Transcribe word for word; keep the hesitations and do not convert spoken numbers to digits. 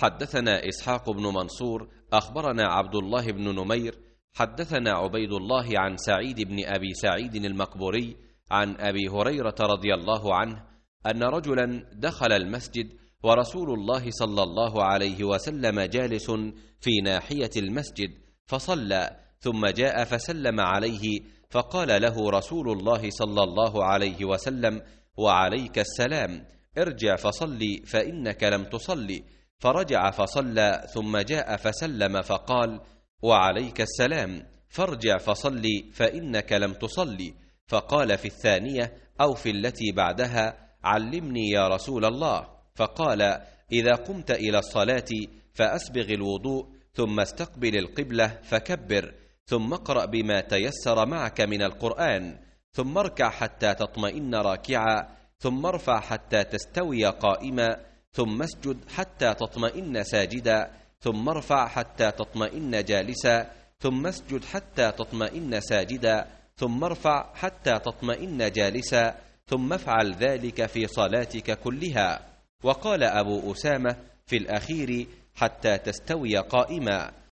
حدثنا إسحاق بن منصور أخبرنا عبد الله بن نمير حدثنا عبيد الله عن سعيد بن أبي سعيد المقبوري عن أبي هريرة رضي الله عنه أن رجلا دخل المسجد ورسول الله صلى الله عليه وسلم جالس في ناحية المسجد فصلى، ثم جاء فسلم عليه فقال له رسول الله صلى الله عليه وسلم: وعليك السلام، ارجع فصلي فإنك لم تصلي. فرجع فصلى، ثم جاء فسلم فقال: وعليك السلام، فارجع فصلي فإنك لم تصلي. فقال في الثانية أو في التي بعدها: علمني يا رسول الله. فقال: إذا قمت إلى الصلاة فأسبغ الوضوء، ثم استقبل القبلة فكبر، ثم اقرأ بما تيسر معك من القرآن، ثم اركع حتى تطمئن راكعا، ثم ارفع حتى تستوي قائما، ثم اسجد حتى تطمئن ساجدا، ثم ارفع حتى تطمئن جالسا، ثم اسجد حتى تطمئن ساجدا، ثم ارفع حتى تطمئن جالسا، ثم افعل ذلك في صلاتك كلها. وقال أبو أسامة في الأخير: حتى تستوي قائما.